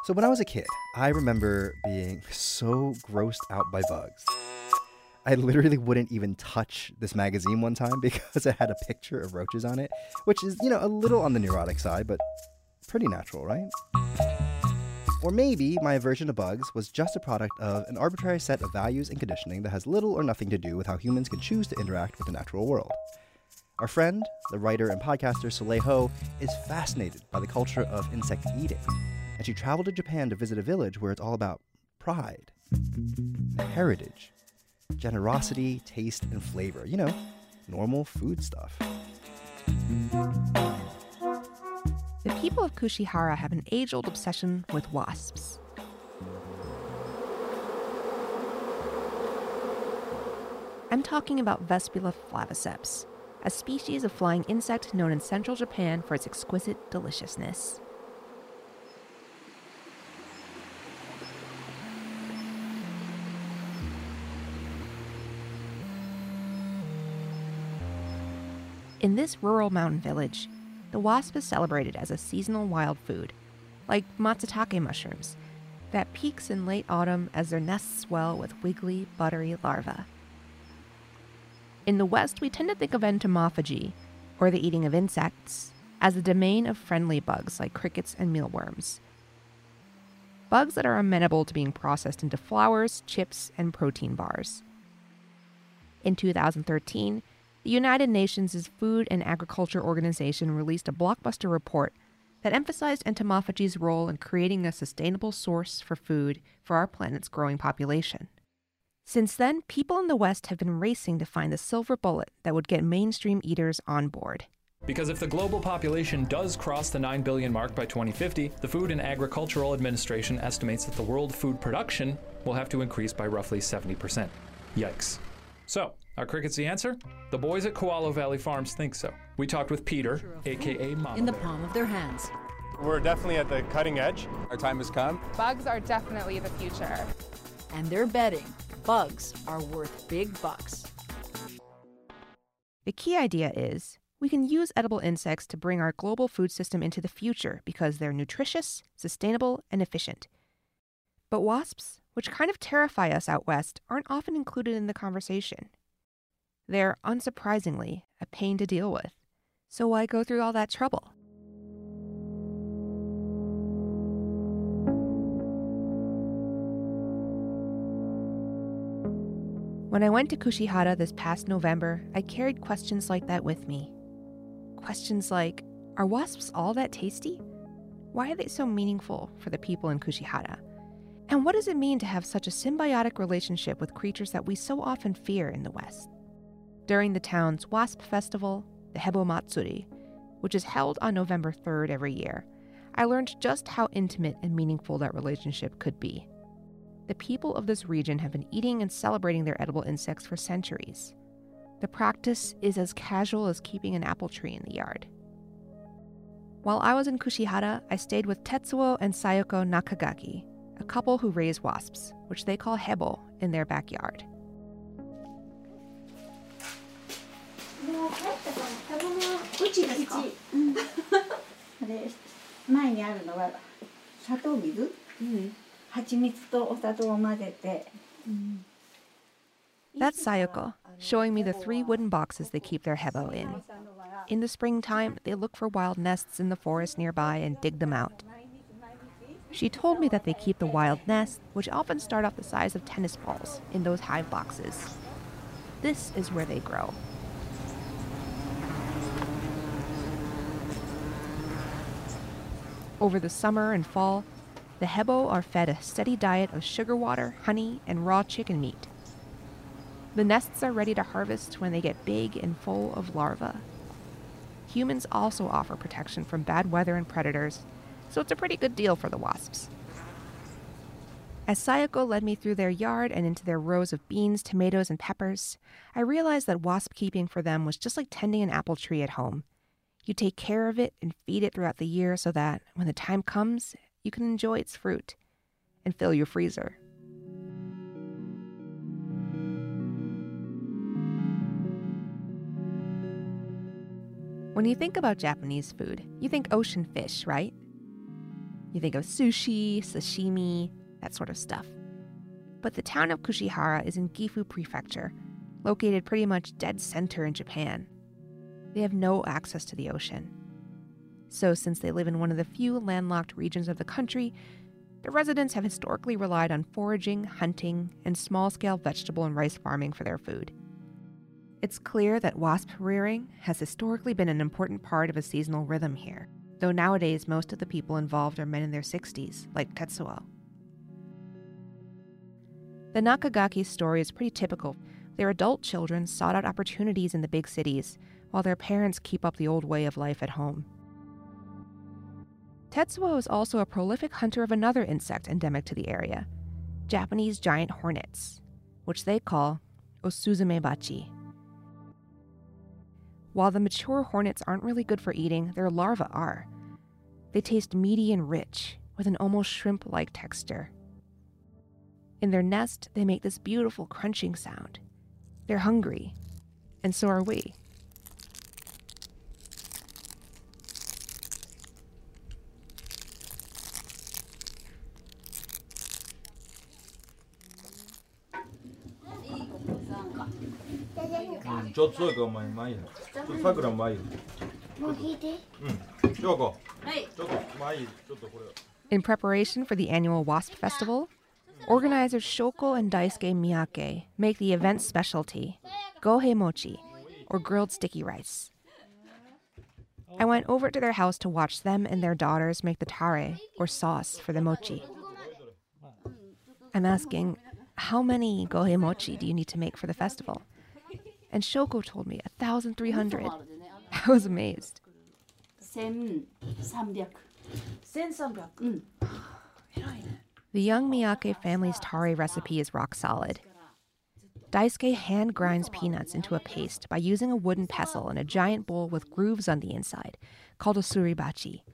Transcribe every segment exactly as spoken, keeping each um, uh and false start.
So when I was a kid, I remember being so grossed out by bugs. I literally wouldn't even touch this magazine one time because it had a picture of roaches on it, which is, you know, a little on the neurotic side, but pretty natural, right? Or maybe my aversion to bugs was just a product of an arbitrary set of values and conditioning that has little or nothing to do with how humans can choose to interact with the natural world. Our friend, the writer and podcaster Soleil Ho, is fascinated by the culture of insect eating, and she traveled to Japan to visit a village where it's all about pride, heritage, generosity, taste, and flavor. You know, normal food stuff. The people of Kushihara have an age-old obsession with wasps. I'm talking about Vespula flaviceps, a species of flying insect known in central Japan for its exquisite deliciousness. In this rural mountain village, the wasp is celebrated as a seasonal wild food, like matsutake mushrooms, that peaks in late autumn as their nests swell with wiggly, buttery larvae. In the West, we tend to think of entomophagy, or the eating of insects, as the domain of friendly bugs like crickets and mealworms. Bugs that are amenable to being processed into flours, chips, and protein bars. In two thousand thirteen, the United Nations' Food and Agriculture Organization released a blockbuster report that emphasized entomophagy's role in creating a sustainable source for food for our planet's growing population. Since then, people in the West have been racing to find the silver bullet that would get mainstream eaters on board. Because if the global population does cross the nine billion mark by twenty fifty, the Food and Agricultural Administration estimates that the world food production will have to increase by roughly seventy percent. Yikes. So, are crickets the answer? The boys at Koalo Valley Farms think so. We talked with Peter, aka Mama in the Bear. palm of their hands. We're definitely at the cutting edge. Our time has come. Bugs are definitely the future. And they're betting bugs are worth big bucks. The key idea is we can use edible insects to bring our global food system into the future because they're nutritious, sustainable, and efficient. But wasps, which kind of terrify us out west, aren't often included in the conversation. They're, unsurprisingly, a pain to deal with. So why go through all that trouble? When I went to Kushihara this past November, I carried questions like that with me. Questions like, are wasps all that tasty? Why are they so meaningful for the people in Kushihara? And what does it mean to have such a symbiotic relationship with creatures that we so often fear in the West? During the town's Wasp Festival, the Hebo Matsuri, which is held on November third every year, I learned just how intimate and meaningful that relationship could be. The people of this region have been eating and celebrating their edible insects for centuries. The practice is as casual as keeping an apple tree in the yard. While I was in Kushihara, I stayed with Tetsuo and Sayoko Nakagaki, a couple who raise wasps, which they call hebo, in their backyard. うちですか？うん。で前にあるのは砂糖水、蜂蜜とお砂糖を混ぜて。 That's Sayoko, showing me the three wooden boxes they keep their hebo in. In the springtime, they look for wild nests in the forest nearby and dig them out. She told me that they keep the wild nests, which often start off the size of tennis balls, in those hive boxes. This is where they grow. Over the summer and fall, the hebo are fed a steady diet of sugar water, honey, and raw chicken meat. The nests are ready to harvest when they get big and full of larvae. Humans also offer protection from bad weather and predators, so it's a pretty good deal for the wasps. As Sayoko led me through their yard and into their rows of beans, tomatoes, and peppers, I realized that wasp keeping for them was just like tending an apple tree at home. You take care of it and feed it throughout the year so that, when the time comes, you can enjoy its fruit and fill your freezer. When you think about Japanese food, you think ocean fish, right? You think of sushi, sashimi, that sort of stuff. But the town of Kushihara is in Gifu Prefecture, located pretty much dead center in Japan. They have no access to the ocean. So since they live in one of the few landlocked regions of the country, the residents have historically relied on foraging, hunting, and small-scale vegetable and rice farming for their food. It's clear that wasp rearing has historically been an important part of a seasonal rhythm here, though nowadays most of the people involved are men in their sixties, like Tetsuo. The Nakagaki story is pretty typical. Their adult children sought out opportunities in the big cities, while their parents keep up the old way of life at home. Tetsuo is also a prolific hunter of another insect endemic to the area, Japanese giant hornets, which they call osuzumebachi. While the mature hornets aren't really good for eating, their larvae are. They taste meaty and rich, with an almost shrimp-like texture. In their nest, they make this beautiful crunching sound. They're hungry, and so are we. In preparation for the annual Wasp Festival, organizers Shoko and Daisuke Miyake make the event's specialty, gohei mochi, or grilled sticky rice. I went over to their house to watch them and their daughters make the tare, or sauce, for the mochi. I'm asking, how many gohei mochi do you need to make for the festival? And Shoko told me one thousand three hundred. I was amazed. one thousand three hundred. The young Miyake family's tare recipe is rock solid. Daisuke hand grinds peanuts into a paste by using a wooden pestle in a giant bowl with grooves on the inside, called a suribachi.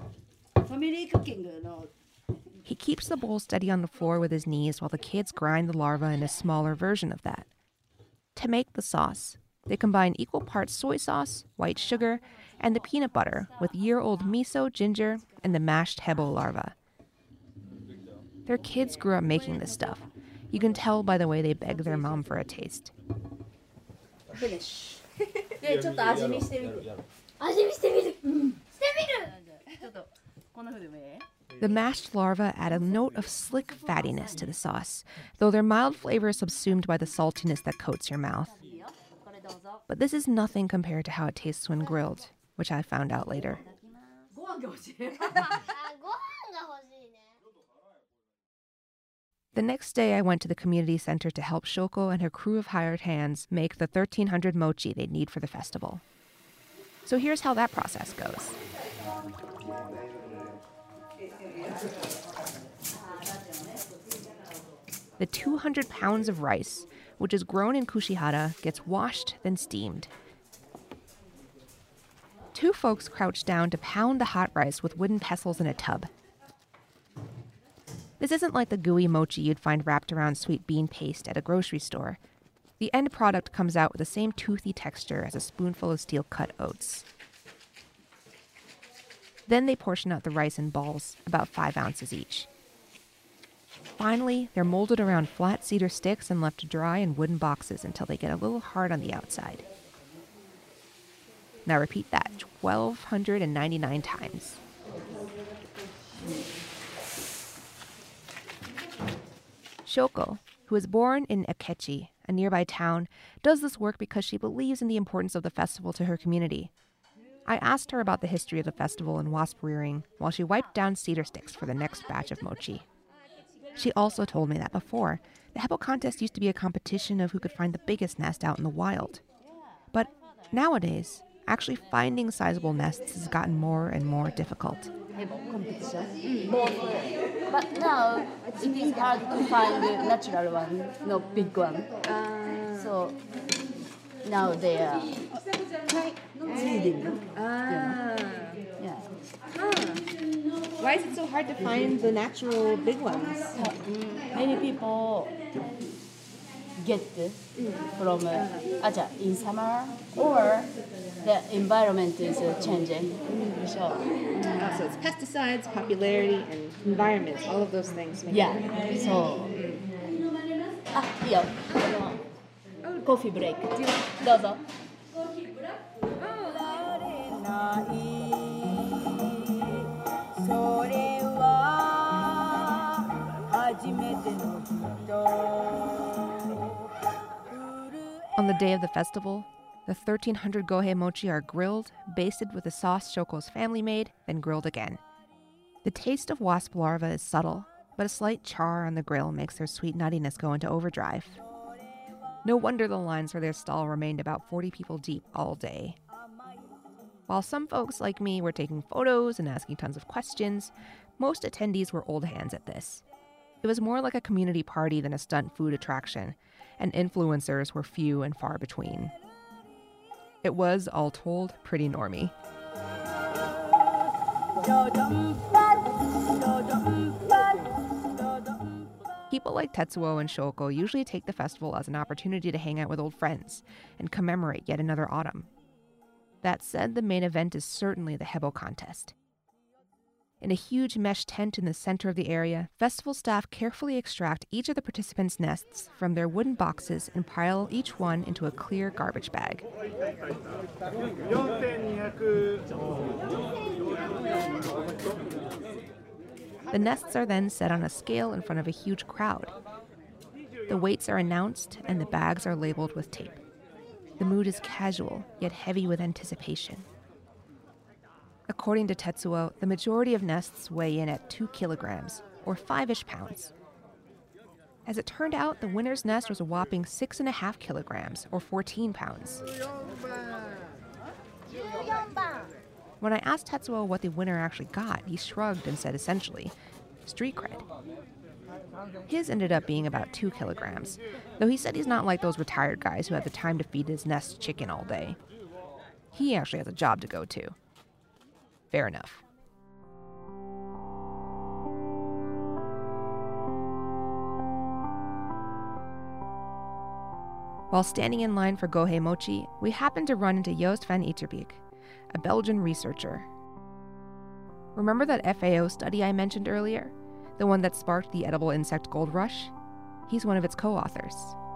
He keeps the bowl steady on the floor with his knees while the kids grind the larva in a smaller version of that. To make the sauce, they combine equal parts soy sauce, white sugar, and the peanut butter with year-old miso, ginger, and the mashed hebo larva. Their kids grew up making this stuff. You can tell by the way they beg their mom for a taste. Finish. The mashed larvae add a note of slick fattiness to the sauce, though their mild flavor is subsumed by the saltiness that coats your mouth. But this is nothing compared to how it tastes when grilled, which I found out later. The next day, I went to the community center to help Shoko and her crew of hired hands make the thirteen hundred mochi they'd need for the festival. So here's how that process goes. The two hundred pounds of rice, which is grown in Kushihara, gets washed, then steamed. Two folks crouch down to pound the hot rice with wooden pestles in a tub. This isn't like the gooey mochi you'd find wrapped around sweet bean paste at a grocery store. The end product comes out with the same toothy texture as a spoonful of steel-cut oats. Then they portion out the rice in balls, about five ounces each. Finally, they're molded around flat cedar sticks and left to dry in wooden boxes until they get a little hard on the outside. Now repeat that twelve ninety-nine times. Shoko, who was born in Akechi, a nearby town, does this work because she believes in the importance of the festival to her community. I asked her about the history of the festival and wasp rearing while she wiped down cedar sticks for the next batch of mochi. She also told me that before, the hebo contest used to be a competition of who could find the biggest nest out in the wild. But nowadays, actually finding sizable nests has gotten more and more difficult. Competition. Both. But now it is hard to find the natural one, no big one. Uh, so now they are breeding. Ah. Yeah. Huh. Why is it so hard to find the natural big ones? Many people get from uh, Asia in summer, or the environment is uh, changing. So, Oh, so it's pesticides, popularity, and environment. All of those things. Make yeah. it. So, ah, yeah. Coffee break. Dozo. On the day of the festival, the thirteen hundred gohei mochi are grilled, basted with a sauce Shoko's family made, then grilled again. The taste of wasp larva is subtle, but a slight char on the grill makes their sweet nuttiness go into overdrive. No wonder the lines for their stall remained about forty people deep all day. While some folks like me were taking photos and asking tons of questions, most attendees were old hands at this. It was more like a community party than a stunt food attraction, and influencers were few and far between. It was, all told, pretty normy. People like Tetsuo and Shoko usually take the festival as an opportunity to hang out with old friends and commemorate yet another autumn. That said, the main event is certainly the Hebo contest. In a huge mesh tent in the center of the area, festival staff carefully extract each of the participants' nests from their wooden boxes and pile each one into a clear garbage bag. The nests are then set on a scale in front of a huge crowd. The weights are announced and the bags are labeled with tape. The mood is casual, yet heavy with anticipation. According to Tetsuo, the majority of nests weigh in at two kilograms, or five-ish pounds. As it turned out, the winner's nest was a whopping six and a half kilograms, or fourteen pounds. When I asked Tetsuo what the winner actually got, he shrugged and said essentially, street cred. His ended up being about two kilograms, though he said he's not like those retired guys who have the time to feed his nest chicken all day. He actually has a job to go to. Fair enough. While standing in line for Gohei Mochi, we happened to run into Joost van Iterbeek, a Belgian researcher. Remember that F A O study I mentioned earlier? The one that sparked the edible insect gold rush? He's one of its co-authors.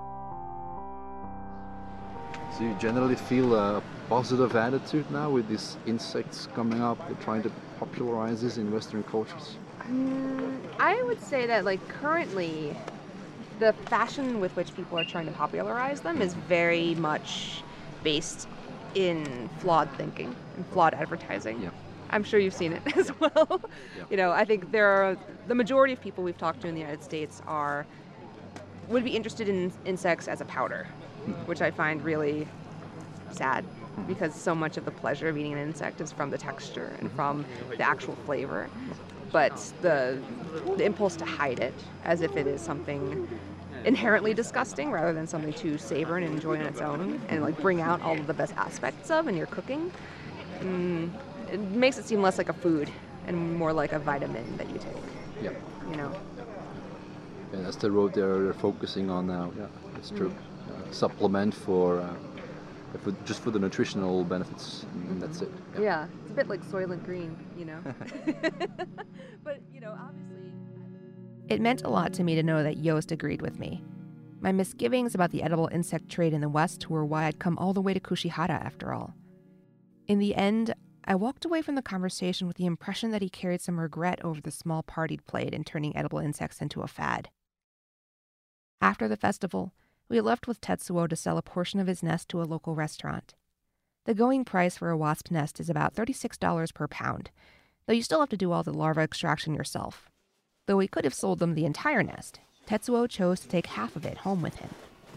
So you generally feel a positive attitude now with these insects coming up, they're trying to popularize this in Western cultures? Um, I would say that, like, currently, the fashion with which people are trying to popularize them is very much based in flawed thinking and flawed advertising. Yeah. I'm sure you've seen it as well. Yeah. You know, I think there are, the majority of people we've talked to in the United States are, would be interested in insects as a powder, which I find really sad because so much of the pleasure of eating an insect is from the texture and from the actual flavor. But the, the impulse to hide it as if it is something inherently disgusting rather than something to savor and enjoy on its own and like bring out all of the best aspects of in your cooking, mm, it makes it seem less like a food and more like a vitamin that you take. Yeah. You know. And that's the road they're, they're focusing on now. Yeah, that's true. Mm. Uh, supplement for, uh, for just for the nutritional benefits, and that's it. Yeah. yeah, it's a bit like Soylent Green, you know. But you know, obviously. It meant a lot to me to know that Joost agreed with me. My misgivings about the edible insect trade in the West were why I'd come all the way to Kushihara after all. In the end, I walked away from the conversation with the impression that he carried some regret over the small part he'd played in turning edible insects into a fad. After the festival, we left with Tetsuo to sell a portion of his nest to a local restaurant. The going price for a wasp nest is about thirty-six dollars per pound, though you still have to do all the larva extraction yourself. Though we could have sold them the entire nest, Tetsuo chose to take half of it home with him.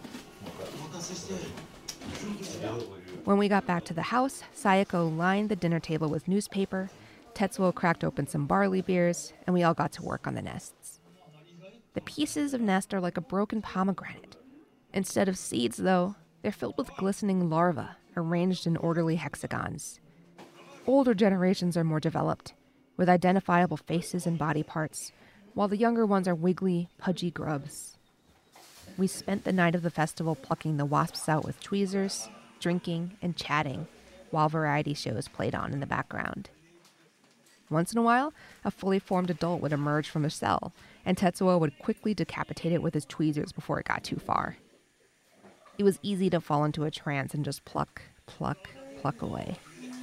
When we got back to the house, Sayako lined the dinner table with newspaper, Tetsuo cracked open some barley beers, and we all got to work on the nests. The pieces of nest are like a broken pomegranate. Instead of seeds, though, they're filled with glistening larvae, arranged in orderly hexagons. Older generations are more developed, with identifiable faces and body parts, while the younger ones are wiggly, pudgy grubs. We spent the night of the festival plucking the wasps out with tweezers, drinking, and chatting, while variety shows played on in the background. Once in a while, a fully formed adult would emerge from a cell, and Tetsuo would quickly decapitate it with his tweezers before it got too far. It was easy to fall into a trance and just pluck, pluck, pluck away.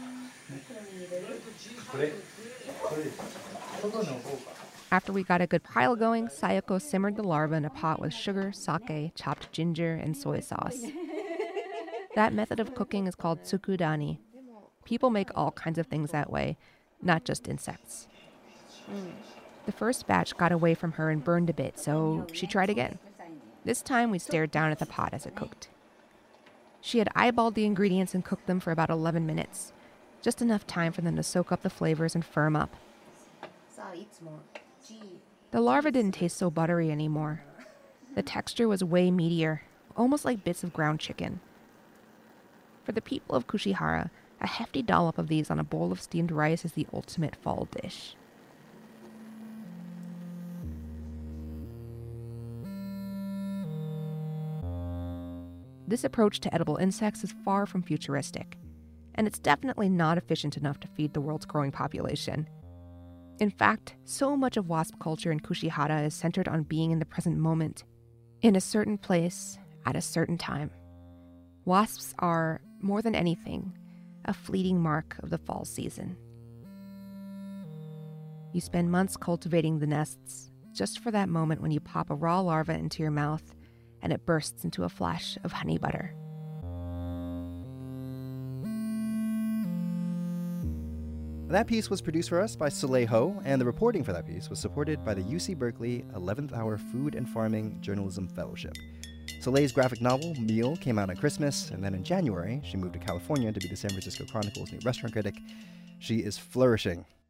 After we got a good pile going, Sayoko simmered the larva in a pot with sugar, sake, chopped ginger, and soy sauce. That method of cooking is called tsukudani. People make all kinds of things that way, not just insects. The first batch got away from her and burned a bit, so she tried again. This time we stared down at the pot as it cooked. She had eyeballed the ingredients and cooked them for about eleven minutes, just enough time for them to soak up the flavors and firm up. The larva didn't taste so buttery anymore. The texture was way meatier, almost like bits of ground chicken. For the people of Kushihara, a hefty dollop of these on a bowl of steamed rice is the ultimate fall dish. This approach to edible insects is far from futuristic, and it's definitely not efficient enough to feed the world's growing population. In fact, so much of wasp culture in Kushihara is centered on being in the present moment, in a certain place, at a certain time. Wasps are, more than anything, a fleeting mark of the fall season. You spend months cultivating the nests, just for that moment when you pop a raw larva into your mouth and it bursts into a flash of honey butter. That piece was produced for us by Soleil Ho, and the reporting for that piece was supported by the U C Berkeley eleventh Hour Food and Farming Journalism Fellowship. Soleil's graphic novel, Meal, came out on Christmas, and then in January, she moved to California to be the San Francisco Chronicle's new restaurant critic. She is flourishing